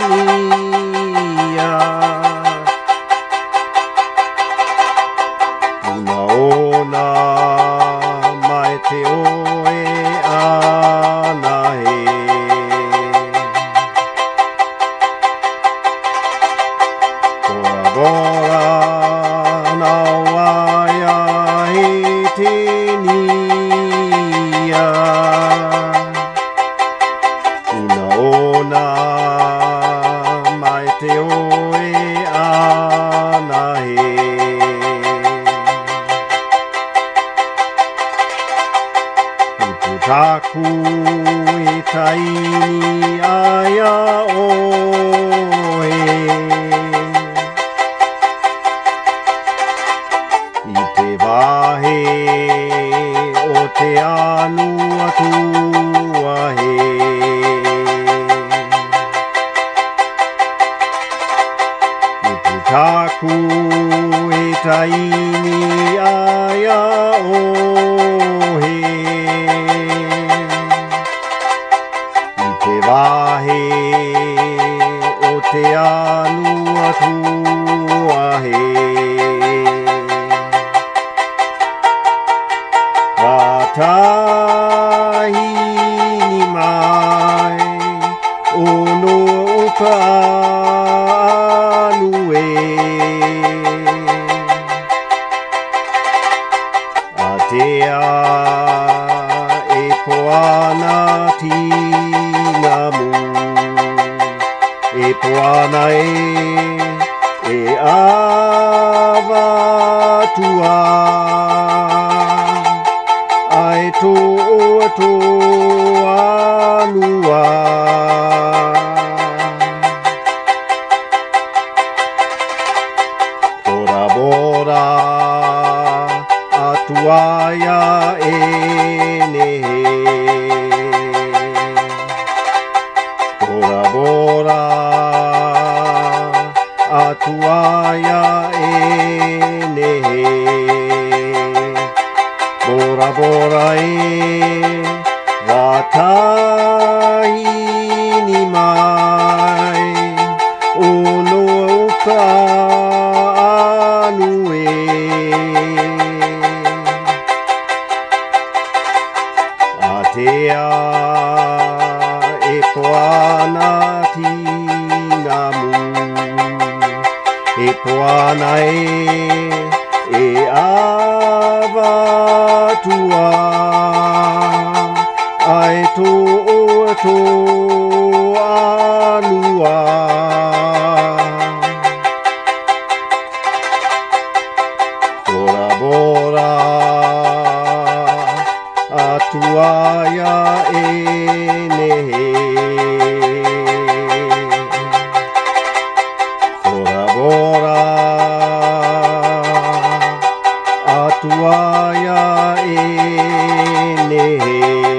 Una ona mai te oe ana he. Ora bora na waia he te nia. Una ona mai te oe ana he. Taku e taini aia oe. I te wahe o te anu atua he. Taku e taini aia oe. Te wahe o te anu atua he. Watahi ni mai ono o ka anu e. Atea e poana tinamu. E poana e awatua. Ai tō tō anua. Ora bora atuaia e nehe. Ora bora atuaia e nehe. Bora bora e watahi ni mai ono o ka anu e. Atea e poana tinamu. E poana e awatua. Ai tō anua. Ora bora atuaia e nehe. Ora bora atuaia e nehe.